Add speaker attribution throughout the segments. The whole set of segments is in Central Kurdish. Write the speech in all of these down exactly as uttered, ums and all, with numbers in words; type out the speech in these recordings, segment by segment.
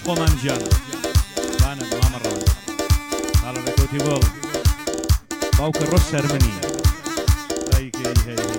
Speaker 1: خۆمان گیانە بانە مامەڕەوە هاڵە ڕێکەوتی بۆ باوکە ڕۆژ شەرمنی دایکەی هەیە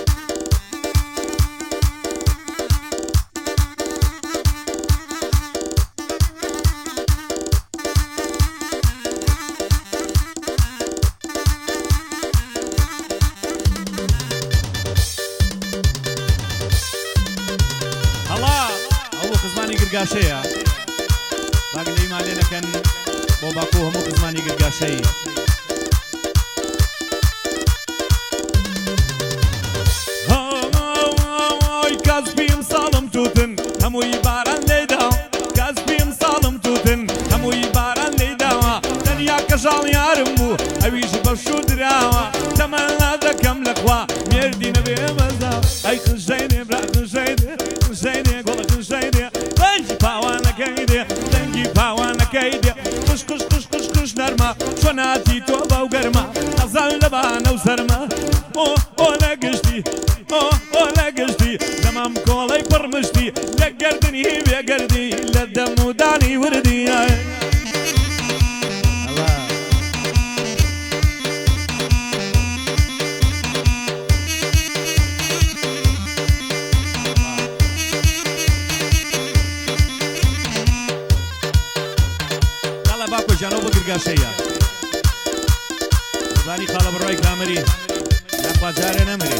Speaker 1: گرگاشەیە باگلەی مالێ نەکەن بۆ باکۆ هەموو قزمانی گرگاشەی ئۆی کاس پێم ساڵم تووتن هەمووی باران لێداوە کاس پێم ساڵم تووتن هەمووی باران لێداوە تەنیا کەژاڵ یارم بوو ئەویش بەشوو دراوە تەمەنا دەکەم لەخوا مێردی نەبێ مەزا ئەی قژەینێ برا قژەینێ قژەینێ گۆڵە قژەینێ دەنگی پاوانەکەی دێ دەنگی پاوانەکەی دێ قش قش قش قش قش نەرمە چۆناتی تۆ باو گەرمە ئەزان لە بانە و سەرمە ئۆ ئۆ لە گشتی ئۆ ئۆ لە گشتی دەمام کۆڵەی پڕمشتی لە گەردنی بێگەردی لە دەمودانی وردی جانۆ بە گرگاشەیە زبانی خاڵە بڕای کامەری یاخوازارێ نەمەری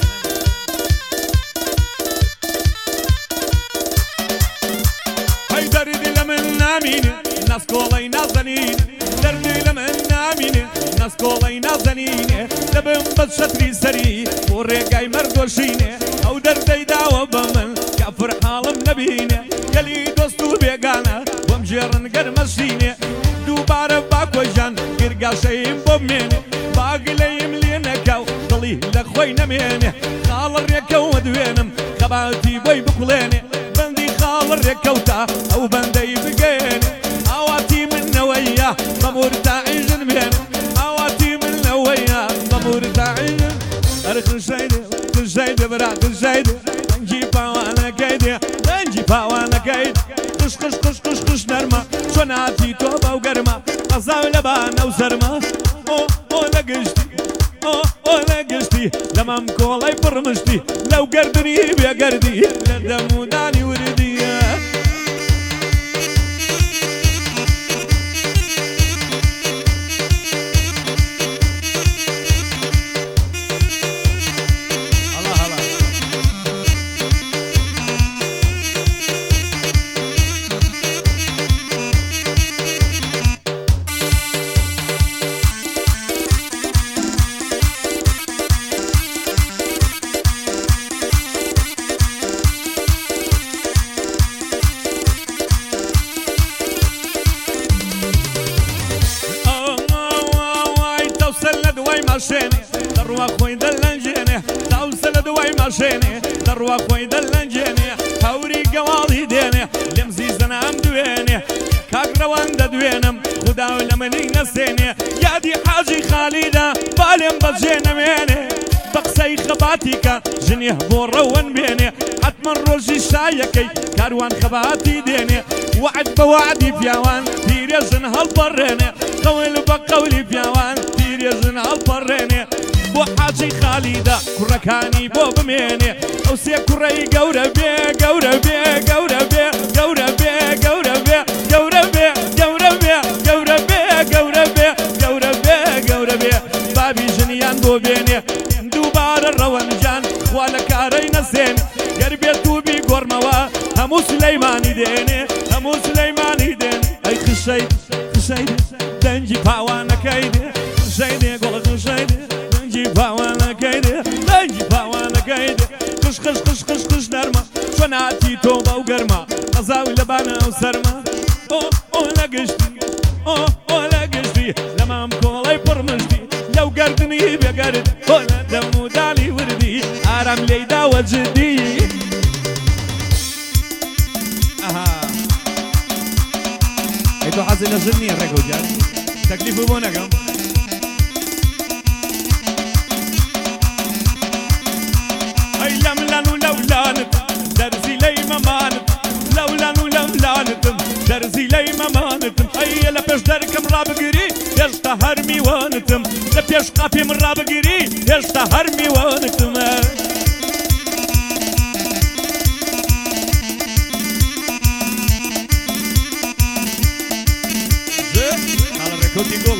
Speaker 1: هەی دەردی لە من نامینێ ناسکۆڵەی نازەنین دەردی لە من نامینێ ناسکۆڵەی نازەنینێ دەبم بە شەتری سەری بۆ ڕێگای مەردۆشینێ ئەو دەردەی داوە بە من کافر حاڵم نەبینێ گەلی دۆست و بێگانە بۆم جێڕن گەرمەشینێ دووبارە باکۆژان گرگاشەیم بۆ بمێنێ باگلەیم لێ نەکاو دڵی لە خۆی نەمێنێ خاڵە ڕێکەوە دوێنم خەباتی بۆی بکوڵێنێ بەندی خاڵە ڕێکەوتە ئەو بەندەی بگێنێ ئاواتی منەوەیە بەمورتاعیژن بێن ئاواتی منەوەیە بەمورتاعیژن ئەرە قژەیدێ قژەیدێ برا قژەیدێ دەنگی پاوانەکەی دێ دەنگی پاوانەکەی قش قش قش قش قش نەرمە چۆناتی تۆ باو گەرمە ئەزاو لە بانە و سەرمە ئۆ ئۆ لە گشتی ئۆ ئۆ لە گشتی لە مام کۆڵەی پڕمشتی لەو گەردنی بێگەردی لە دەمودانی وردیە دەڕوا خۆی دەلەنجێنێ تاوسە لە دوای ماشێنێ دەڕوا خۆی دەلەنجێنێ هەوری گەواڵی دێنێ لێم زیزەنە ئەم دوێنێ کاکڕەوان دەدوێنم خوداو لە منی نەسێنێ یادی حاجی خالیدا بالێم بەجێ نەمێنێ بە قسەی خەباتیکە ژنێ بۆ ڕەوەن بێنێ حتمەن ڕۆژی شایەکەی کاروان خەباتی دێنێ وعد بە وعدی پیاوان پیرێژن هەڵپەڕێنێ قەول بە قەولی پیاوان پیرێژن هەڵپەڕێنێ بۆ حاجی خالیدا کوڕەکانی بۆ بمێنێ ئەو سێ کوڕەی گەورە بێ گەورە بێ گەورە بێ گەورە بێ گەورە بێ گەورە بێ گەورە بێ گەورە بێ گەورە بێ گەورە بێ گەورە بێ بابی ژنیان بۆ بێنێ دووبارە ڕەوەنجان خوا لە کارەی نەسێن گەر بێت و بی گۆڕمەوە هەموو سلەیمانی دێنێ هەموو سلەیمانی دێن ئەی خشەی خشەی دەنگی پاوانەکەی دێ خشەی دێ گۆڵە خشەی دێ دەنگی پاوانەکەی دێ دەنگی پاوانەکەی دێ قش قش قش قش قش نەرمە چۆناتی تۆ باو گەرمە ئەزاوی لە بانە و سەرمە ئۆ ئۆ لە گشتی ئۆ ئۆ لە گشتی لە مام کۆڵەی پڕمشتی لەو گەردنی بێگەرد ئۆ لە دەمودانی وردی ئارام لێی داوە جدی ئەی تۆ حەزی لە ژن نییە ڕێگەوجار تەکلیف بۆ نەکەم ئەی لەملان و لەولانت دەرزی لەی مەمانت لەولان و لەملانتم دەرزی لەی مەمانتم ئەیە لە پێش دەرکەم ڕابگیری هێشتا هەر میوانتم لە پێش قاپێم ڕابگیری هێشتا هەر میوانتمە ڕێکەوتی گوڵ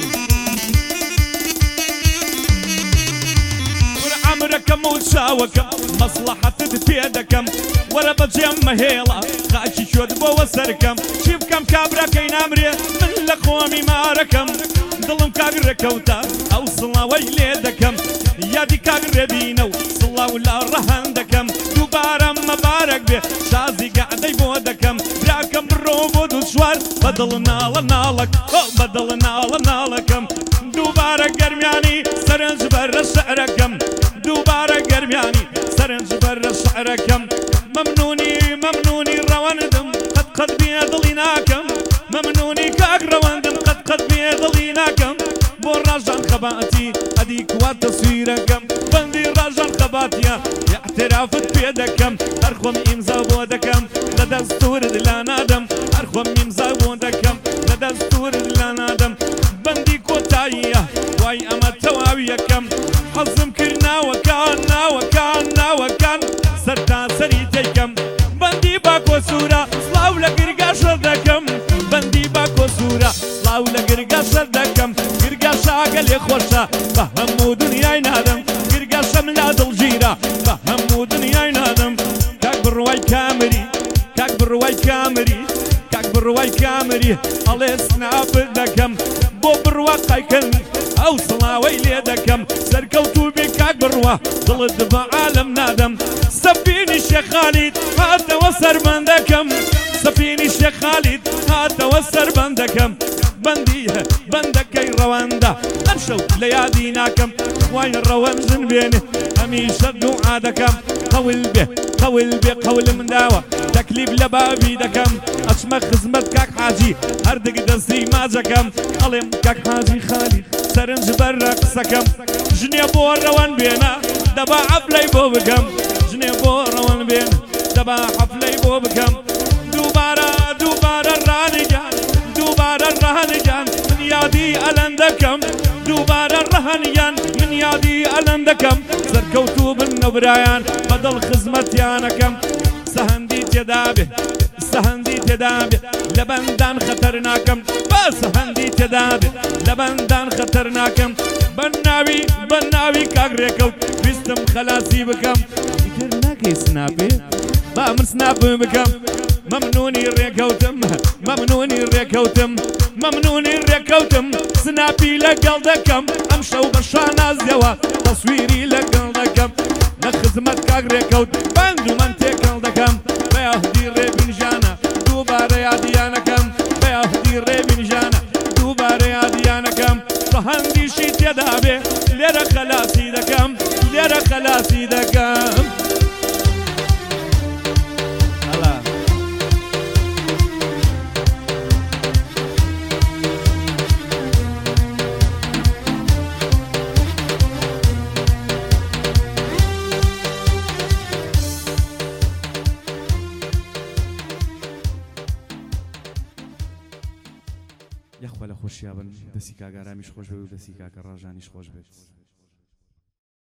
Speaker 1: عمرەکەم و چاوەکەم مەسلحەتت پێ دەکەم وەرە بەجێم مەهێڵە خاکی شۆت بۆوە سەرکەم چی بکەم کابراکەی نامرێ من لە خۆمی مارەکەم دڵم کاگڕێکەوتە ئەو سڵاوەی لێ دەکەم یادی کاگڕێبینە و سڵاو لە ڕەهەن دەکەم دووبارە مەبارەک بێ شازی گەعدەی بۆ دەکەم براکەم بڕۆ بۆ دوو چوار بەدڵ ناڵە ناڵک بەدڵ ناڵە ناڵەکەم دووبارە گەرمیانی سەرنج بەرە شعرەکەم دووبارە گەرمیانی سەرنج بەرە شعرەکەم مەمنونی مەمنونی ڕەوەندم قەت قەت بێ دڵی ناکەم مەمنونی کاک ڕەوەندم قەت قەت بێ دڵی ناکەم بۆ ڕاژان خەباتی ئەدی کوات تەسویرەکەم بەندی ڕاژان خەباتیە اعترافت پێ دەکەم هەر خۆم ئیمزا بۆ دەکەم لە دەستورت لا نادەم هەر خۆم ئیمزا بۆ دەکەم لە دەستورت لا نادەم بەندی کۆتاییە وای ئەمە تەواویەکەم حەزم کرد ناوەکان ناوەکان ناوەکان سەرتا سەری تێکەم بەندی باکۆ سوورە سڵاو لە گرگاشە دەکەم بەندی باکۆ سوورە سڵاو لە گرگاشە دەکەم گرگاشە گەلێ خۆشە بە هەموو دنیای نادەم گرگاشەم لا دڵگیرە بە هەموو دنیای نادەم کاک بڕوای کامری کاک بڕوای کامری کاک بڕوای کامری ئەڵێ سناپت دەکەم بۆ بڕوا قایکن ئەو سڵاوەی لێ دەکەم سەرکەوتوو بێ کاک بڕوا دڵت بە عالەم نادەم سەفینی شێخ خالید هاتەوە سەربەندەکەم سەفینی شێخ خالید هاتەوە سەربەندەکەم بەندی بەندەکەی ڕەوەندە ئەم شەو لە یادی ناکەم وای ڕەوەنجن بێنێ هەمیشە دوعا دەکەم قەول بێ قەول بێ قەولم داوە تەکلیف لە بابی دەکەم ئەچمە خزمەت کاک حاجی هەردەگ دەستی ماجەکەم ئەڵێم کاک حاجی خالید سەرنج بەرە قسەکەم ژنێ بۆ ڕەوەن بێنە دەبا حەفلەی بۆ بکەم ژنێ بۆ ڕەوەن بێن دەبا حەفلەی بۆ بکەم دووبارە دووبارە ڕانیگان دووبارە ڕەهەنیگان من یادی ئەلەندەکەم دووبارە ڕەهەنیان من یادی ئەلەندەکەم سەرکەوتوو بن نەبرایان بەدڵ خزمەتیانەکەم سەهەندی تێدا بێ سەهەندی تێدا بێ لە بەندان خەتەر ناکەم بە سەهەندی تێدا بێ لە بەندان خەتەر ناکەم بە ناوی بە ناوی کاک ڕێکەوت ویستم خەلاسی بکەم ئیتر ناکەی سناپێ با من سناپ بکەم مەمنونی ڕێکەوتم مەمنونی ڕێکەوتم مەمنونی ڕێکەوتم سناپی لەگەڵ دەکەم ئەم شەو بە شانازیەوە تەسویری لەگەڵ دەکەم لە خزمەت کاک ڕێکەوت بەند و من تێکەڵ دەکەم بە یاهودی ڕێبینژانە دووبارە یادیانەکەم بە یاهودی ڕێبینژانە دووبارە یادیانەکەم ڕەهەندیشی تێدا بێ لێرە خەلاسی دەکەم لێرە خەلاسی دەکەم یەخوا لە خۆشییا بن دەستی کاگارامیش خۆش بێت و دەستی کاکە ڕاژانیش خۆش بێت.